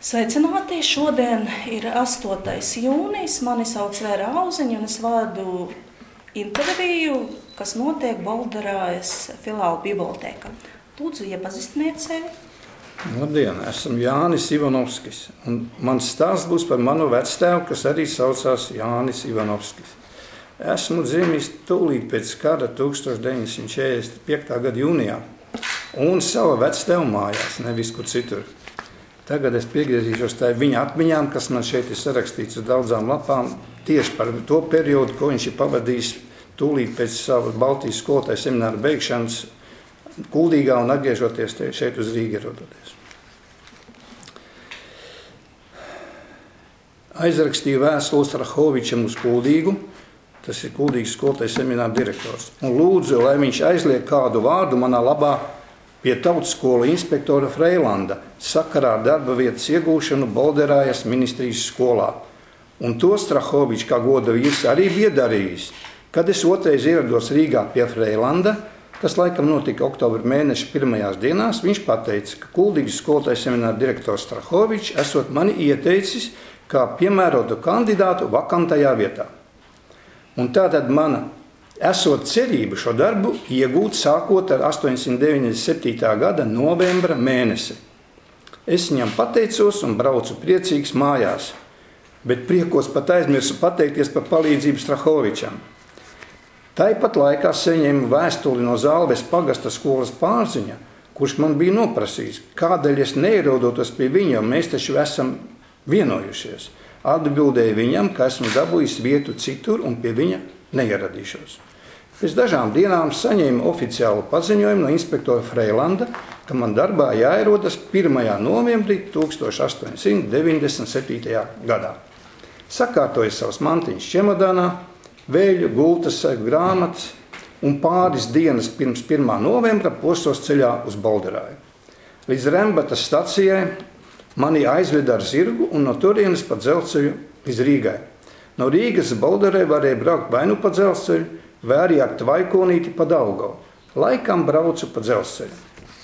Sveicināti! Šodien ir 8. jūnijas. Mani sauc Vēra Auziņa un es vadu interviju, kas notiek Bolderājas filiāla bibliotēkā. Lūdzu, iepazīstiniet sevi. Labdien, esmu Jānis Ivanovskis. Un mans stāsts būs par manu vectēvu, kas arī saucās Jānis Ivanovskis. Esmu dzimis tūlīt pēc kara 1945. gada jūnijā un sava vectēva mājās, nevis kur citur. Tagad es piegriezīšos tā viņa atmiņām, kas man šeit ir sarakstīts uz daudzām lapām, tieši par to periodu, ko viņš ir pavadījis tūlīt pēc savas Baltijas skolotāja semināra beigšanas Kuldīgā un atgriežoties šeit uz Rīgu ierodoties. Aizrakstīju vēstuli Strahovičam uz Kuldīgu, tas ir Kuldīgas skolotāja semināra direktors, un lūdzu, lai viņš aizliek kādu vārdu manā labā pie tautskolu inspektora Freilanda sakarā ar darba vietas iegūšanu Bolderājas ministrijas skolā. Un to Strahovičs, kā goda vīrs, arī bija darījis. Kad es otrais ierados Rīgā pie Freilanda, tas laikam notika oktobra mēneša pirmajās dienās, viņš pateica, ka Kuldīgas skolotāja semināra direktors Strahovičs esot mani ieteicis kā piemērotu kandidātu vakantajā vietā. Un tātad mana esot cerību šo darbu iegūt sākot ar 897. gada novembra mēnesi. Es viņam pateicos un braucu priecīgs mājās, bet priekos pat aizmirsu pateikties par palīdzību Strahovičam. Tāpat laikā saņēmu vēstuli no Zālves pagasta skolas pārziņa, kurš man bija noprasījis, kādēļ es neierodotos pie viņa, mēs taču esam vienojušies. Atbildēju viņam, ka esmu dabūjis vietu citur un pie viņa neieradīšos. Pēc dažām dienām saņēmu oficiālu paziņojumu no inspektora Freilanda, ka man darbā jāierodas 1. novembrī 1897. gadā. Sakārtoju savus mantiņus čemodānā, vēļu, gultas, grāmatas un pāris dienas pirms 1. novembra postos ceļā uz Bolderāju. Līdz Rembatas stacijai mani aizveda ar zirgu un no turienes pa dzelzceļu līdz Rīgai. No Rīgas Bolderē varēja braukt vai nu pa dzelzceļu, vai arī ar Tvaikonīti pa Daugavu. Laikam braucu pa dzelzceļu.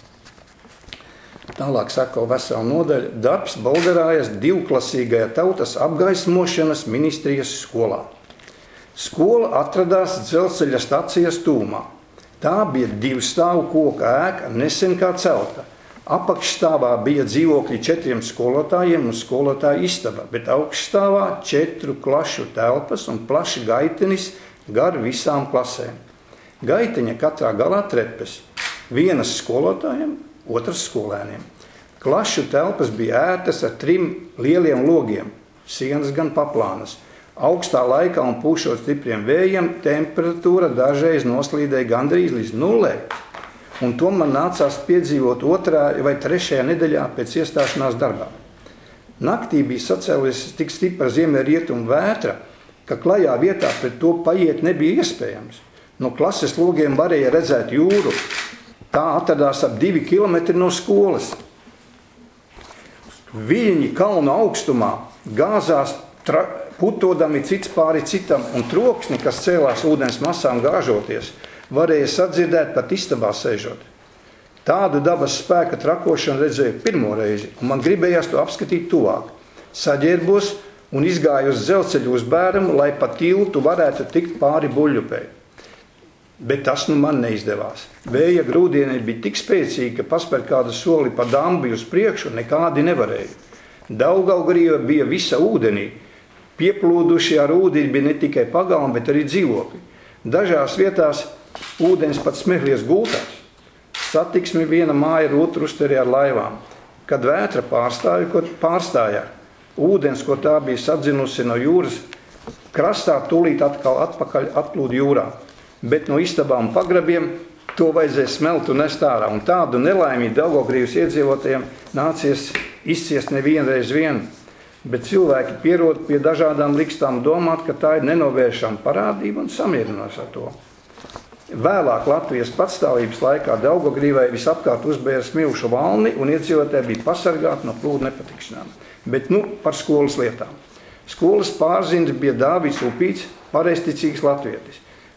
Tālāk saka vesela nodaļa darbs Bolderājas divklasīgajā tautas apgaismošanas ministrijas skolā. Skola atradās dzelzceļa stacijas tūmā. Tā bija 2 stāvu koka ēka, nesen kā celta. Apakšstāvā bija dzīvokļi 4 skolotājiem un skolotāju istaba, bet augšstāvā 4 klašu telpas un plašs gaitenis gar visām klasēm. Gaiteņa katrā galā trepes, vienas skolotājiem, otras skolēniem. Klašu telpas bija ērtas ar 3 lieliem logiem, sienas gan paplānas. Augstā laikā un pūšot stipriem vējiem temperatūra dažreiz noslīdēja gandrīz līdz 0. Un to man nācās piedzīvot 2. vai 3. nedēļā pēc iestāšanās darbā. Naktī bija sacēlies tik stipra ziemeļrietumu vētra, ka klajā vietā pret to paiet nebija iespējams. No klases logiem varēja redzēt jūru. Tā atradās ap 2 kilometri no skolas. Viļņi kalnu augstumā gāzās putodami cits pāri citam, un troksni, kas cēlās ūdens masām gāžoties, varēja sadzirdēt pat istabā sēžot. Tādu dabas spēka trakošanu redzēju pirmo reizi, un man gribējās to apskatīt tuvāk. Saģērbos un izgāju uz dzelzceļu uzbērumu, lai pa tiltu varētu tikt pāri Buļļupei. Bet tas man neizdevās. Vēja grūdieni bija tik spēcīgi, ka paspērt kādu soli pa dambi uz priekšu nekādi nevarēja. Daugavgrieva bija visa ūdenī. Pieplūduši ar ūdeni bija ne tikai pagalmi, bet arī dzīvokļi. Dažās vietās ūdens pat smehlies gultās. Satiksmi viena māja ar otru uztverē ar laivām. Kad vētra pārstājā, ūdens, ko tā bija sadzinusi no jūras krastā, tūlīt atpakaļ atplūda jūrā. Bet no istabām un pagrabiem to vajadzēja smelt un nest ārā. Un tādu nelaimi Daugavgrīvas iedzīvotājiem nācies izciest nevienreiz vien. Bet cilvēki pierod pie dažādām likstām domāt, ka tā ir nenovēršama parādība un samierinās ar to. Vēlāk Latvijas patstāvības laikā Daugavgrīvai visapkārt uzbēra smilšu valni un iedzīvotāji bija pasargāti no plūdu nepatikšanām. Bet par skolas lietām. Skolas pārzinis bija Dāvids Upīts, pareizticīgs latvietis.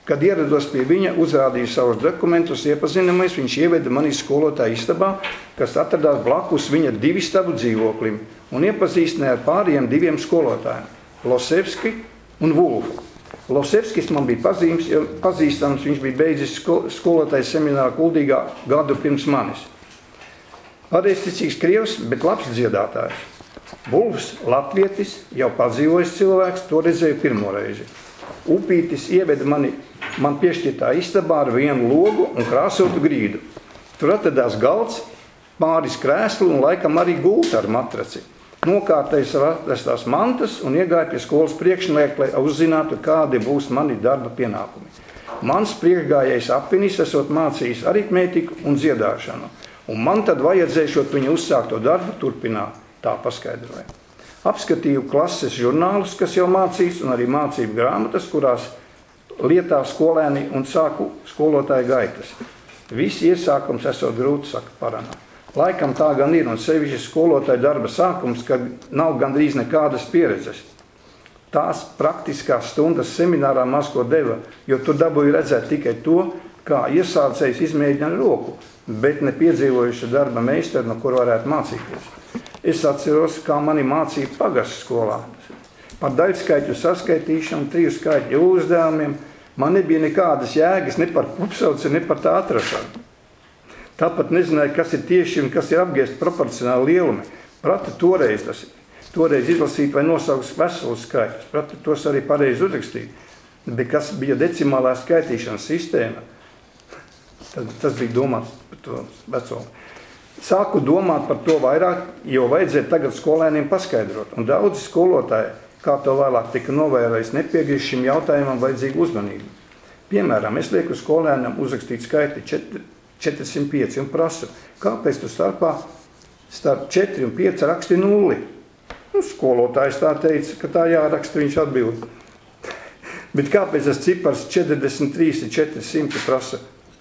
Kad ierados pie viņa, uzrādīju savus dokumentus, iepazinamies, viņš ieveda mani skolotāju istabā, kas atradās blakus viņa 2 stabu dzīvoklim, un iepazīstināja ar pārējiem 2 skolotājiem – Losevski un Vulfu. Losevskis man bija pazīstams, viņš bija beidzis skolotāju semināru Kuldīgā gadu pirms manis. Pareizticīgs krievs, bet labs dziedātājs. Vulfs, latvietis, jau padzīvojis cilvēks, to redzēju pirmo reizi. Upītis ieveda man piešķirtā istabā ar vienu logu un krāsotu grīdu. Tur atradās galds, pāris krēslu un laikam arī gulta ar matraci. Nokārtēju sev atrastās mantas un iegāju pie skolas priekšnieku, lai uzzinātu, kādi būs mani darba pienākumi. Mans priekšgājējs apvinis esot mācījis aritmētiku un dziedāšanu, un man tad vajadzēšot viņa uzsākto darbu turpināt, tā paskaidroja. Apskatīju klases žurnālus, kas jau mācīs, un arī mācību grāmatas, kurās lietā skolēni un sāku skolotāju gaitas. Visi iesākums esot grūti, saka Paranā. Laikam tā gan ir, un sevišķi skolotāja darba sākums, kad nav gandrīz nekādas pieredzes. Tās praktiskās stundas seminārā maz ko deva, jo tur dabūju redzēt tikai to, kā iesācējs izmēģina roku, bet ne piedzīvojuši darba meistari, no kur varētu mācīties. Es atceros, kā mani mācīja pagastu skolā. Par daļskaitļu saskaitīšanu, 3 skaitļu uzdevumiem man nebija nekādas jēgas ne par kopsauci, ne par tā atrašanu. Tāpat nezināju, kas ir tieši un kas ir apgriezti proporcionāli lielumi. Prata toreiz izlasīt vai nosaukt veselus skaitļus, prata tos arī pareizi uzrakstīt. Bet kas bija decimālā skaitīšanas sistēma, tad tas bija domāts par to vecumu. Sāku domāt par to vairāk, jo vajadzēja tagad skolēniem paskaidrot. Un daudzi skolotāji, kā to vēlāk tika novērojis, nepiegriež šim jautājumam vajadzīgu uzmanību. Piemēram, es lieku skolēnam uzrakstīt skaitli 405 un prasu, kāpēc tu starp 4 un 5 raksti 0? Skolotājs tā teica, ka tā jāraksta, viņš atbild. Bet kāpēc tas cipars 43 un 400 prasa?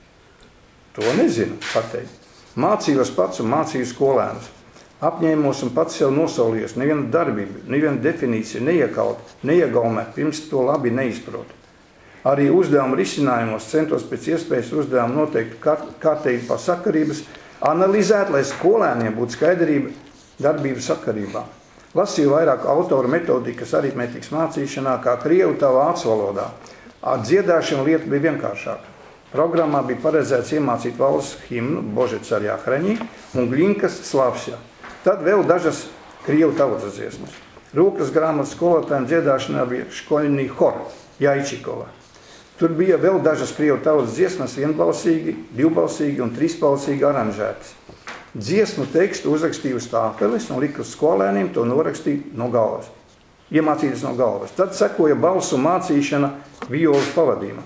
To nezinu, pateikt. Mācījos pats un mācīju skolēnus. Apņēmos un pats sev nosolījos, neviena darbība, neviena definīcija neiegaumēt, pirms to labi neizprotu. Arī uzdevumu risinājumos centos pēc iespējas uzdevumu noteikti kārtībā sakarības analizēt, lai skolēniem būtu skaidrība darbību sakarībā. Lasīju vairāk autoru metodikas aritmētikas mācīšanā, kā krievu tā vācu valodā. Ar dziedāšanu lieta bija vienkāršāka. Programmā bija paredzēts iemācīt valsts himnu Bože carjā hraņī un Gļinkas Slavsja. Tad vēl dažas krievu tautas dziesmas. Rūkas grāmatas skolotājiem dziedāšanā bija škoļnī hor, Jaičikova. Tur bija vēl dažas krievu tautas dziesmas vienbalsīgi, divbalsīgi un trīsbalsīgi aranžētas. Dziesmu tekstu uzrakstīju uz tāfeles un liku skolēniem to norakstīt no galvas. Iemācīties no galvas. Tad sekoja balsu mācīšana violas pavadījumā.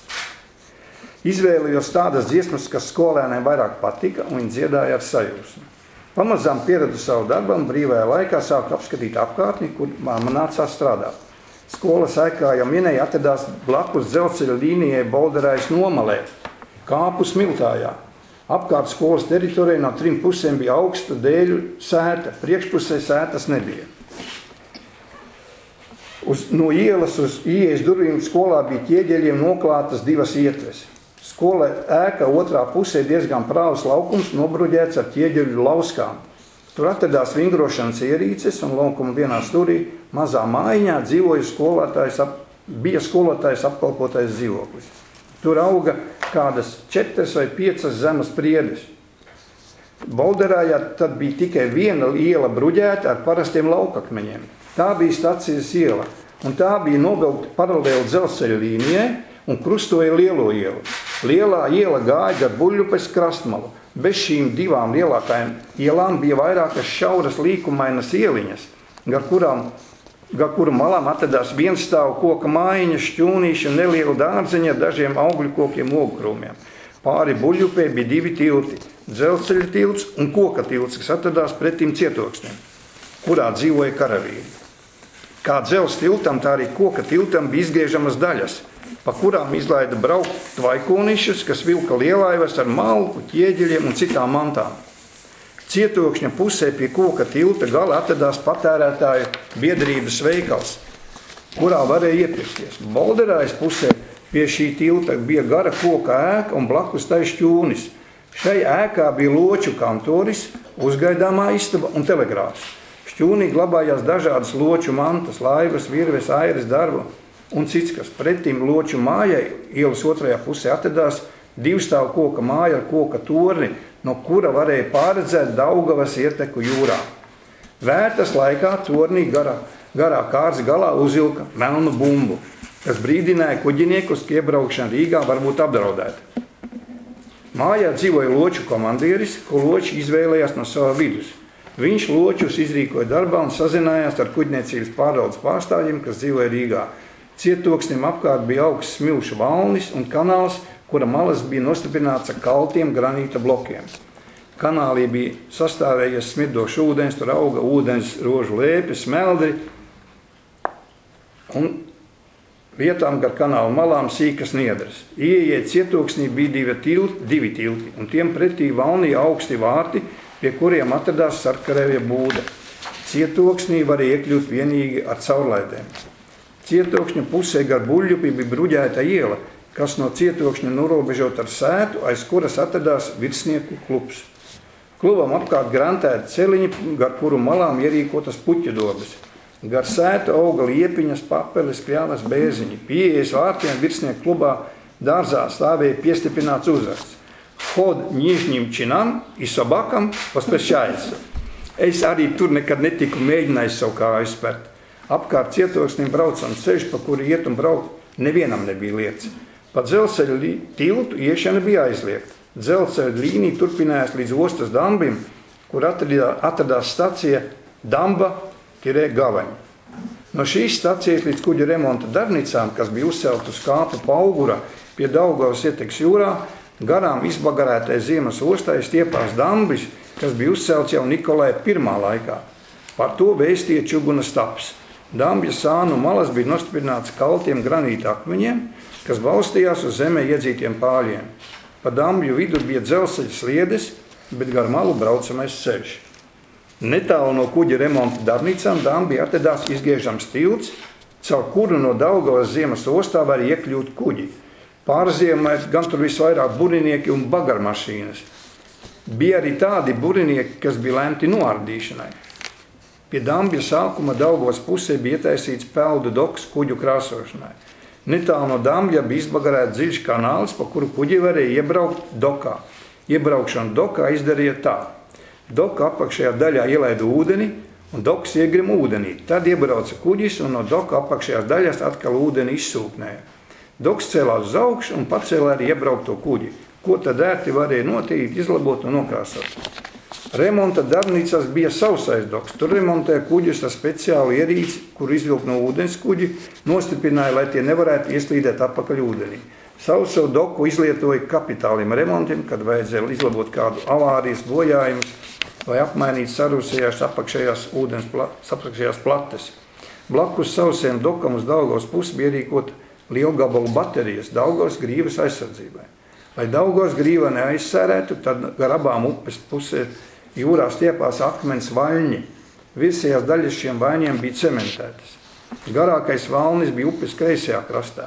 Izvēlējos tādas dziesmas, kas skolēniem vairāk patika un viņi dziedāja ar sajūsmu. Pamazām pieradu savu darbam, brīvajā laikā sāku apskatīt apkārtni, kur man nācās strādāt. Skolas ēkā jau minēja atradās blakus dzelzceļa līnijai Bolderājas nomalē, kāpu smiltājā. Apkārt skolas teritorijā no 3 pusēm bija augsta dēļu sēta, priekšpusē sētas nebija. No ielas uz ieejas durvīm skolā bija ķieģeļiem noklātas 2 ietves. Skola ēka otrā pusē diezgan prāvs laukums nobruģēts ar ķieģeļu lauskām. Tur atradās vingrošanas ierīces un laukuma vienā stūrī mazā mājiņā bija skolotājs apkalpotais dzīvoklis. Tur auga kādas 4 vai 5 zemes priedes. Bolderājā tad bija tikai viena iela bruģēta ar parastiem laukakmeņiem. Tā bija stacijas iela, un tā bija novilkta paralēli dzelzceļa līnijai un krustoja lielo ielu. Lielā iela gāja gar Buļļupes krastmalu. Bez šīm 2 lielākajām ielām bija vairākas šauras līkumainas ieliņas, gar kuru malām atradās vienstāvu koka mājiņa, šķūnīša un neliela dārzeņa ar dažiem augļu kokiem ogkrūmiem. Pāri Buļļupē bija 2 tilti – dzelzceļa tilts un koka tilts, kas atradās pretim cietoksnim, kurā dzīvoja karavīri. Kā dzelzs tiltam, tā arī koka tiltam bija izgriežamas daļas, pa kurām izlaida braukt tvaikūnišus, kas vilka lielaivas ar malku, ķieģeļiem un citām mantām. Cietokšņa pusē pie koka tilta gala atradās patērētāju biedrības veikals, kurā varēja iepirkties. Bolderājas pusē Pie šī tilta bija gara koka ēka un blakus tai šķūnis. Šai ēkā bija loču kantoris, uzgaidāmā istaba un telegrāfs. Šķūnī glabājās dažādas loču mantas, laivas, virves, airas, darba un cits, kas pretim loču mājai ielas otrajā pusē atradās divstāvu koka māja ar koka torni, no kura varēja pārredzēt Daugavas ieteku jūrā. Vērtas laikā tornī garā kārtas galā uzvilka melnu bumbu, kas brīdināja kuģiniekus, ka iebraukšana Rīgā var būt apdraudēta. Mājā dzīvoja loču komandieris, ko loči izvēlējās no sava vidus. Viņš ločus izrīkoja darbā un sazinājās ar kuģniecības pārvaldes pārstāvjiem, kas dzīvoja Rīgā. Cietoksnim apkārt bija augsts smilšu valnis un kanāls, kura malas bija nostiprināts ar kaltiem granīta blokiem. Kanālī bija sastāvējies smirdošs ūdens, tur auga ūdens rožu lēpi, smeldri un vietām gar kanāla malām sīkas niedras. Ieiet cietoksnī bija divi tilti, un tiem pretī valnī augsti vārti, pie kuriem atradās sarkarēvja būda. Cietoksnī varēja iekļūt vienīgi ar caurlaidēm. Cietokšņa pusē gar buļļupi bija bruģēta iela, kas no cietokšņa norobežot ar sētu, aiz kuras atradās virsnieku klubs. Klubam apkārt grantēti celiņi, gar kuru malām ierīkotas puķu dobes. Gar sētu auga liepiņas, papeles, kļavas, bēziņi. Pieejas vārtiem virsnieku klubā dārzā stāvēja piestiprināts uzraksts. Hod Nižņim činam i sobakam pospešājas. Es arī tur nekad netiku mēģinājis savu kāju spērt. Apkārt cietoksnim braucam ceļš, pa kuru iet un braukt, nevienam nebija lietas. Pa dzelzceļa tiltu iešana bija aizliegta. Dzelzceļa līnija turpinājās līdz ostas dambim, kur atradās stacija Damba Gavaņa. No šīs stacijas līdz kuģa remonta darbnīcām, kas bija uzcelt uz kāpu Paugura pie Daugavas ietekas jūrā, garām izbagarētai ziemas ostai stiepās dambis, kas bija uzcelts jau Nikolai I laikā. Par to vēstīja čuguna staps. Dambja sānu malas bija nostiprināts kaltiem granīta akmeņiem, kas balstījās uz zemē iedzītiem pāļiem. Pa dambju vidu bija dzelzceļa sliedes, bet gar malu braucamais ceļš. Netālu no kuģa remonta darbnīcām dambī atradās izgriežams tilts, caur kuru no Daugavas ziemas ostā var iekļūt kuģi. Pārziemēt gan tur visvairāk burinieki un bagarmašīnas. Bija arī tādi burinieki, kas bija lemti noārdīšanai. Pie dambja sākuma Daugavas pusē bija ietaisīts peldu doks kuģu krāsošanai. Netālu no dambja bija izbagarēts dziļš kanāls, pa kuru kuģi varēja iebraukt dokā. Iebraukšanu dokā izdarīja tā. Doka apakšējā daļā ielaida ūdeni un doks iegrima ūdenī. Tad iebrauca kuģis un no doka apakšējās daļās atkal ūdeni izsūknēja. Doks cēlās uz augšu un pacēlā arī iebraukto kuģi, ko tad ērti varēja notīrīt, izlabot un nokrāsot. Remonta darbnīcās bija sausais doks. Tur remontēja kuģus ar speciālu ierīci, kur izvilk no ūdens kuģi, nostiprināja, lai tie nevarētu ieslīdēt atpakaļ ūdenī. Sauso doku izlietoja kapitāliem remontiem, kad vajadzēja izlabot kādu avārijas bojājumus vai apmainīt sarūsējās apakšējās plates. Blakus sausiem dokam uz Daugavas pusi bija ierīkota lielgabalu baterijas Daugavas grīvas aizsardzībai. Lai Daugavas grīva neaizsērētu, tad gar abām upes pusē jūrā stiepās akmens vaļņi. Virsējās daļas šiem vaļņiem bija cementētas. Garākais valnis bija upes kreisajā krastā.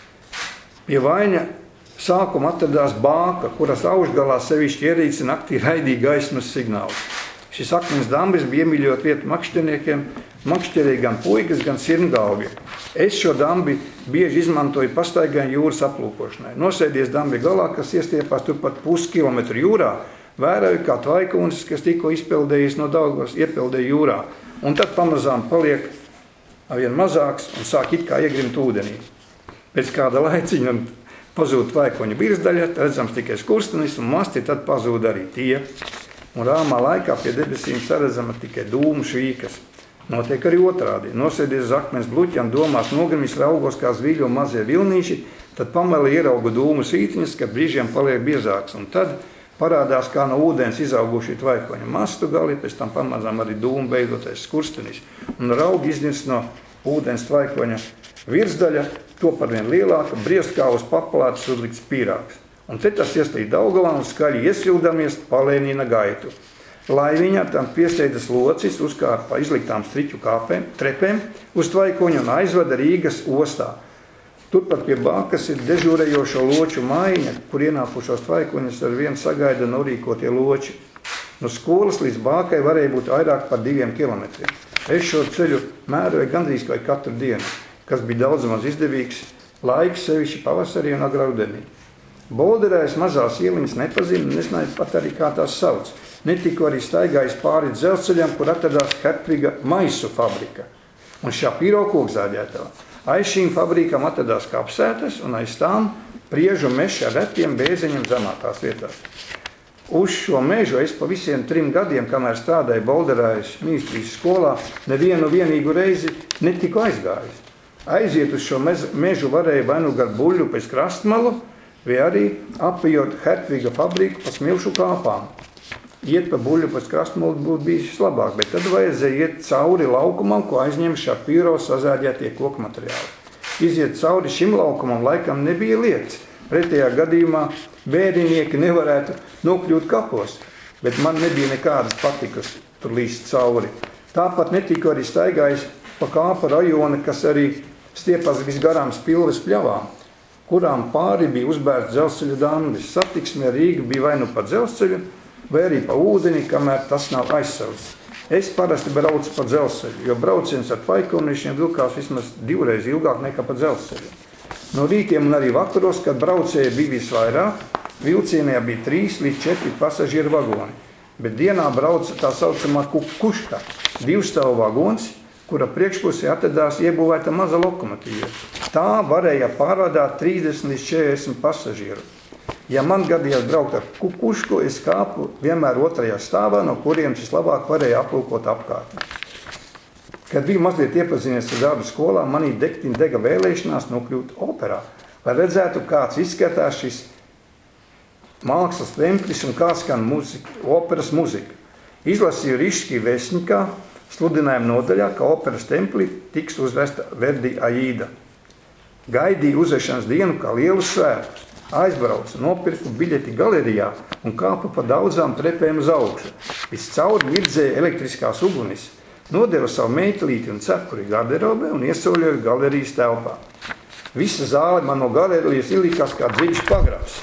Pie vaļņa sākuma atradās bāka, kuras augšgalā sevišķi ierīci naktī raidīja gaismas signālus. Šis akmens dambis bija iemīļot vietu makšķerniekiem, makšķerēja gan puikas, gan sirmgalvji. Es šo dambi bieži izmantoju pastaigai jūras aplūkošanai. Nosēdies dambi galā, kas iestiepās turpat puskilometru jūrā, vēroju, kā tvaikunis, kas tikko izpeldējis no Daugavas, iepeldēja jūrā. Un tad pamazām paliek vien mazāks un sāk it kā iegrimt ūdenī. Pēc kāda laiciņa pazūd tvaikoņa virsdaļa, redzams tikai skurstenis un masti, tad pazūd arī tie. Un rāmā laikā pie debesīm saredzama tikai dūmu švīkas. Notiek arī otrādi. Nosēdies uz akmens bluķiem, domās nogrimis raugos kā zvīļo mazie vilnīši, tad pameli ierauga dūmu svītiņas, ka brīžiem paliek biezāks. Un tad parādās kā no ūdens izauguši tvaikoņa mastu gali, pēc tam pamazām arī dūmu beidotais skurstenis. Un raugi iznirst no ūdens tvaikoņa virsdaļa, to par vien lielāka, briest kā uz paplātes uzlikts pīrāgs. Un te tas ieslīd Daugavā un skaļi iesildamies palēnina gaitu. Laiviņā tam piesteidzas locis uzkārt pa izliktām striķu trepēm uz tvaikoņu un aizvada Rīgas ostā. Turpat pie bankas ir dežūrējošo loču maiņa, kur ienākušos tvaikuņus ar vienu sagaida norīkotie loči. No skolas līdz bākai varēja būt vairāk par 2 kilometriem. Es šo ceļu mēroju gandrīz vai katru dienu, kas bija daudz maz izdevīgs laiks, sevišķi pavasarī un agrā rudenī. Bolderā es mazās ieliņas nepazinu, nezināju pat arī, kā tās sauc. Netiku arī staigājis pāri dzelzceļam, kur atradās Hertviga maisu fabrika un Šapiro kokzāģētava. Aiz šīm fabrikām atradās kapsētas un aiz tām priežu mežs ar retiem bēzeņiem zemākās vietās. Uz šo mežu es pa visiem 3 gadiem, kamēr strādāju Bolderājas ministrijas skolā, nevienu vienīgu reizi netiku aizgājis. Aiziet uz šo mežu varēja vai nu gar buļļu pēc krastmalu, vai arī apjot Hertviga fabriku pa smilšu kāpām. Iet pa buļļu pēc krastmalu būtu bijis labāk, bet tad vajadzēja iet cauri laukumam, ko aizņem Šapiro sazāģētie koku materiāli. Iziet cauri šim laukumam laikam nebija liekts. Pretējā gadījumā bērnieki nevarētu nokļūt kapos, bet man nebija nekādas patikas tur līst cauri. Tāpat netiku arī staigājis pa kāpa rajona, kas arī stiepās visgarām Spilves pļavām, kurām pāri bija uzbērts dzelzceļa dambis. Satiksme ar Rīgu bija vai nu pa dzelzceļu, vai arī pa ūdeni, kamēr tas nav aizsaucis. Es parasti braucu pa dzelzceļu, jo brauciens ar tvaikuņiem vilkās vismaz 2 reizes ilgāk nekā pa dzelzceļu. No rītiem un arī vakaros, kad braucēji bija visvairāk, vilcienā bija 3 līdz 4 pasažieru vagoni, bet dienā brauca tā saucamā kukuška, 2-stāvu vagons, kura priekšpusē atradās iebūvēta maza lokomotīva. Tā varēja pārvadāt 30 līdz 40 pasažieru. Ja man gadījās braukt ar kukušku, es kāpu vienmēr 2. stāvā, no kuriem vislabāk varēja aplūkot apkārtni. Kad biju mazliet iepazinies ar darbu skolā, manī degtina dega vēlēšanās nokļūt operā, lai redzētu, kāds izskatās šis mākslas templis un kā skan operas muzika. Izlasīju Riški vēstnikā, sludinājuma nodaļā, ka operas templī tiks uzvesta Verdi Aida. Gaidīju uzvešanas dienu kā lielu svētku. Aizbraucu, nopirku biļeti galerijā un kāpu pa daudzām trepēm uz augšu. Viscaur mirdzēja elektriskās ugunis. Nodevu savu meitelīti un cepuri garderobē un iesoļoju galerijas telpā. Visa zāle man no galerijas ielikās kā dziļš pagrabs,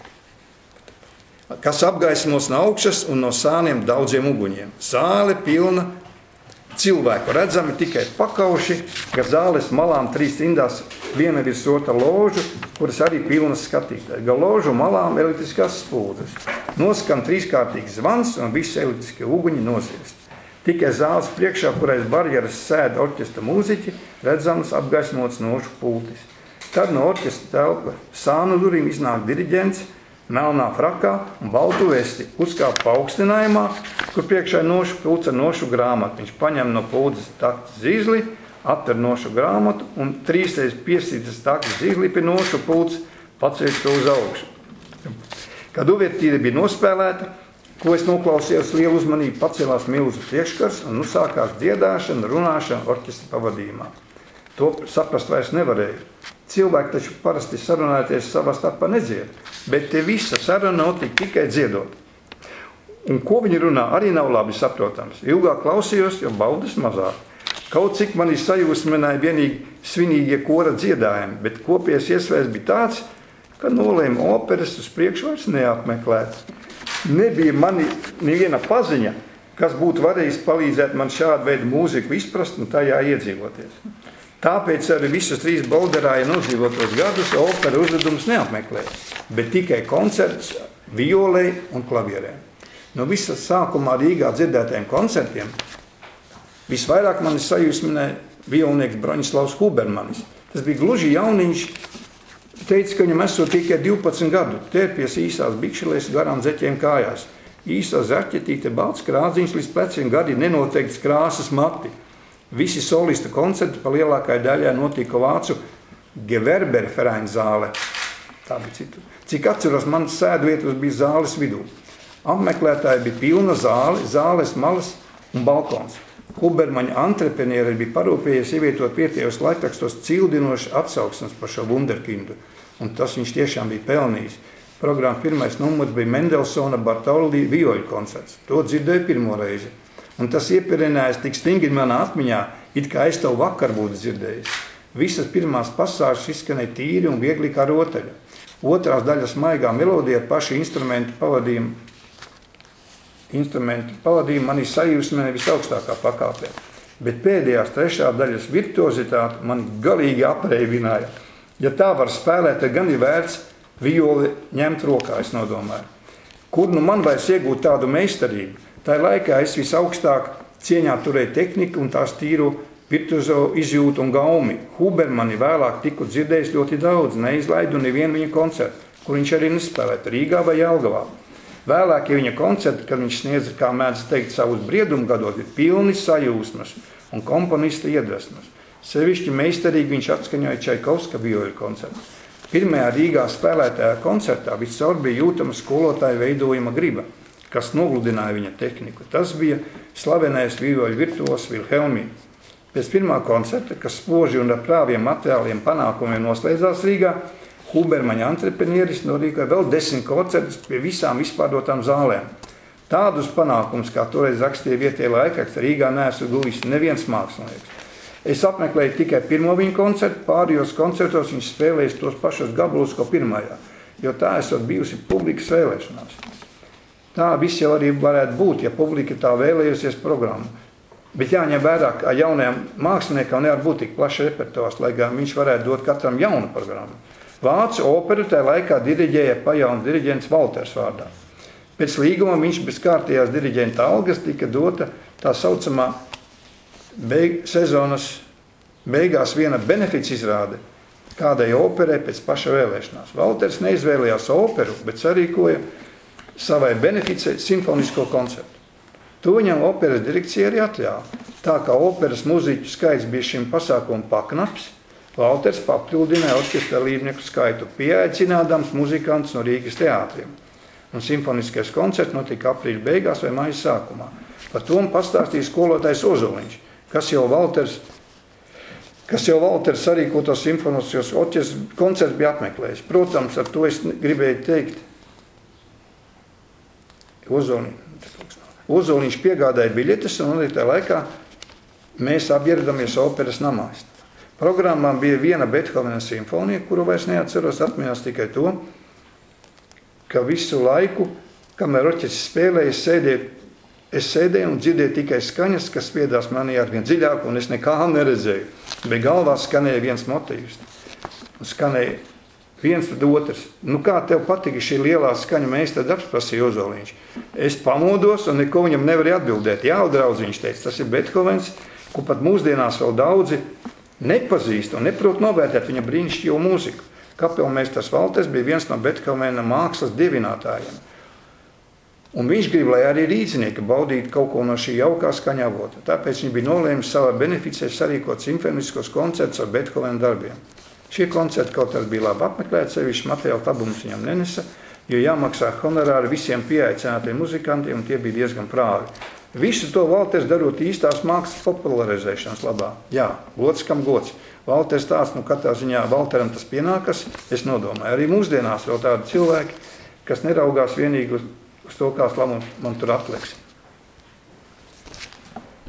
kas apgaismos no augšas un no sāniem daudziem uguņiem. Zāle pilna cilvēku, redzami tikai pakauši, gar zāles malām 3 rindās viena virs otra ložu, kuras arī pilnas skatītāji. Gar ložu malām elektriskās spūdzes. Noskan 3-kārtīgs zvans un visi elektriskie uguņi noziest. Tikai zāles priekšā, kurais barjeras sēda orķestra mūziķi, redzams apgaismots nošu pultis. Tad no orķestra telpa sānu durīm iznāk diriģents, melnā frakā un baltu vesti, uzkāp paaugstinājumā, kur priekšā nošu pults ar nošu grāmatu. Viņš paņem no puldzes taktas zīzli, atver nošu grāmatu un 3 reizes piesītas taktas zīzli pie nošu pults, paceļ to uz augšu. Kad uvertīre bija nospēlēta, ko es noklausījos lielu uzmanību, pacēlās milzu priekškars un sākās dziedāšana, runāšana orķestra pavadījumā. To saprast vairs nevarēju. Cilvēki taču parasti sarunāties savā starpā nedzied, bet te visa saruna notika tikai dziedot. Un ko viņi runā, arī nav labi saprotams. Ilgāk klausījos, jo baudas mazāk. Kaut cik mani sajūsmināja vienīgi svinīgie kora dziedājumi, bet kopējais iespējas bija tāds, ka nolēma operas uz priekšu vairs neapmeklēt. Nebija mani neviena paziņa, kas būtu varējis palīdzēt man šādu veidu mūziku izprast un tajā iedzīvoties. Tāpēc arī visus 3 Bolderāja nodzīvotos gadus opera uzvedums neapmeklēja, bet tikai koncerts violei un klavierēm. No visas sākumā Rīgā dzirdētajiem koncertiem visvairāk mani sajūsmināja violnieks Broņislavs Hubermanis. Tas bija gluži jauniņš, teica, ka viņam esot tikai 12 gadu, tērpies īsās bikšelēs garām zeķiem kājās. Īsā zaķetīte, balts krādziņš līdz pleciem, gadi nenoteikts krāsas mati. Visi solista koncerti pa lielākai daļai notika Vācu Gewerberverein zāle. Tā bija citu. Cik atceros, mans sēdvietas bija zāles vidū. Apmeklētāji bija pilna zāle, zāles malas un balkons. Hubermaņa antreprenēri bija parūpējies ievietot vietējos laikrakstos cildinoši atsauksmes par šo wunderkindu. Un tas viņš tiešām bija pelnījis. Programmas pirmais numurs bija Mendelsona Bartoldi vioļu koncerts. To dzirdēju pirmo reizi. Un tas ieperinājās tik stingri manā atmiņā, it kā es to vakar būtu dzirdējis. Visas pirmās pasāžas izskanēja tīri un viegli kā rotaļa. Otrās daļas maigā melodija ar pašu instrumentu pavadījumu mani sajūsmē visaugstākā pakāpē. Bet pēdējās trešā daļas virtuozitāte mani galīgi apreibināja. Ja tā var spēlēt, tad gan ir vērts violi ņemt rokā, es nodomāju. Kur nu man vairs iegūt tādu meistarību? Tā laikā es visaugstāk cieņā turēju tehniku un tās tīru virtuozo izjūtu un gaumi. Hubermani vēlāk tiku dzirdējis ļoti daudz, neizlaidu nevienu viņa koncertu, kur viņš arī nespēlētu Rīgā vai Jelgavā. Vēlākie viņa koncerti, kad viņš sniedza, kā mēdz teikt, savus briedumu gadot, ir pilni sajūsmas un komponista iedvesmas. Sevišķi meistarīgi viņš atskaņoja Čaikovska vioļu koncertu. Pirmajā Rīgā spēlētajā koncertā viscaur bija jūtama skolotāja veidojuma griba, kas nogludināja viņa tehniku. Tas bija slavenais vioļu virtuos Vilhelmī. Pēc pirmā koncerta, kas spoži un ar prāviem materiāliem panākumiem noslēdzās Rīgā, Hubermaņa antreprenieris norīkoja vēl 10 koncertus pie visām izpārdotām zālēm. Tādus panākumus, kā toreiz rakstīja vietējais laikraksts, Rīgā neesmu guvis neviens mākslinieks. Es apmeklēju tikai pirmo viņa koncertu, pārējos koncertos viņš spēlējis tos pašos gabalus, ko pirmajā, jo tā esot bijusi publikas vēlēšanās. Tā viss jau arī varētu būt, ja publika tā vēlējusies programmu. Bet jāņem vērā, ka jaunajam māksliniekam nevar būt tik plašs repertuārs, lai gan viņš varētu dot katram jaunu programmu. Vācu operu tajā laikā diriģēja pajauns diriģents Valters vārdā. Pēc līguma viņš bez kārtējās diriģenta algas tika dota tā saucamā sezonas beigās viena benefica izrāde kādai operai pēc paša vēlēšanās. Valters neizvēlējās operu, bet sarīkoja savai beneficei simfonisko koncertu. To viņam operas direkcija arī atļāva. Tā kā operas muziķu skaits bija šim pasākumam paknaps, Valters papildināja orķestra līdznieku skaitu, pieaicinādams muzikantus no Rīgas teātriem. Un simfoniskais koncerts notika aprīļa beigās vai maija sākumā. Par to pastāstīja skolotājs Ozoliņš, kas jau Valters sarīkotos simfoniskos orķestra koncerts bija apmeklējis. Protams, ar to es gribēju teikt Ozoliņš piegādāja biļetes, un tajā laikā mēs abi ieradāmies operas namā. Programmā bija viena Bethovena simfonija, kuru vairs neatceros, atminās tikai to, ka visu laiku, kamēr orķestris spēlēja, es sēdēju un dzirdēju tikai skaņas, kas spiedās manī arvien dziļāk, un es nekā neredzēju. Bet galvā skanēja viens motīvs. Un skanēja viens tad otrs. Nu kā tev patika šī lielā skaņa, mēs tad apsprasīja Ozoliņš. Es pamodos un neko viņam nevarēju atbildēt. Jā, draudz, viņš teica, tas ir Bethovens, ko pat mūsdienās vēl daudzi nepazīst un neprot novērtēt viņa brīnišķīgo mūziku. Kapelmeistars Valters bija viens no Bethovena mākslas dievinātājiem. Un viņš grib, lai arī rīznieki baudītu kaut ko no šī jaukā skaņa avota. Tāpēc viņš bija nolēmis savā beneficē sarīkot simfoniskos koncertus ar Bethovena darbiem. Šie koncerti kaut arī bija labi apmeklēti, sevišķi materiāla labums viņam nenesa, jo jāmaksā honorāri visiem pieaicinātiem muzikantiem, un tie bija diezgan prāvi. Visu to Valters darot īstās mākslas popularizēšanas labā. Jā, gods kam gods. Valters tāds, nu katrā ziņā Valteram tas pienākas, es nodomāju. Arī mūsdienās vēl tādi cilvēki, kas neraugās vienīgi uz to, kāds labums man tur atliks.